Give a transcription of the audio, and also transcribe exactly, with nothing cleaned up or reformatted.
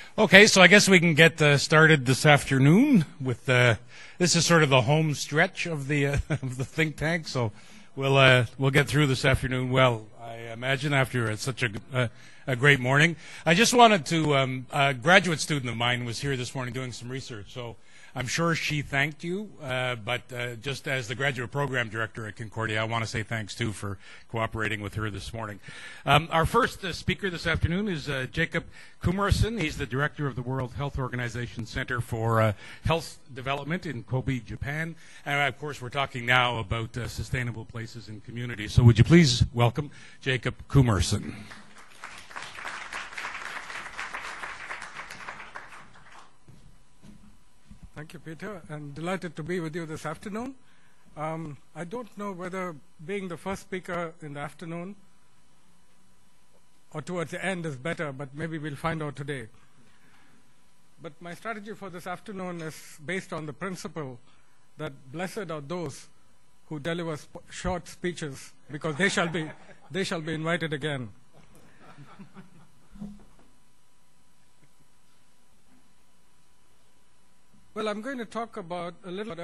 Okay, so I guess we can get uh, started this afternoon with uh, this is sort of the home stretch of the uh, of the think tank. So we'll uh, we'll get through this afternoon. Well, I imagine after uh, such a uh, a great morning. I just wanted to um, a graduate student of mine was here this morning doing some research. So I'm sure she thanked you, uh, but uh, just as the graduate program director at Concordia, I want to say thanks too for cooperating with her this morning. Um, our first uh, speaker this afternoon is uh, Jacob Kumarasson. He's the director of the World Health Organization Center for uh, Health Development in Kobe, Japan. And of course, we're talking now about uh, sustainable places and communities. So would you please welcome Jacob Kumarasson. Thank you, Peter, and delighted to be with you this afternoon. Um, I don't know whether being the first speaker in the afternoon or towards the end is better, but maybe we'll find out today. But my strategy for this afternoon is based on the principle that blessed are those who deliver sp- short speeches, because they shall be, they shall be invited again. Well, I'm going to talk about a little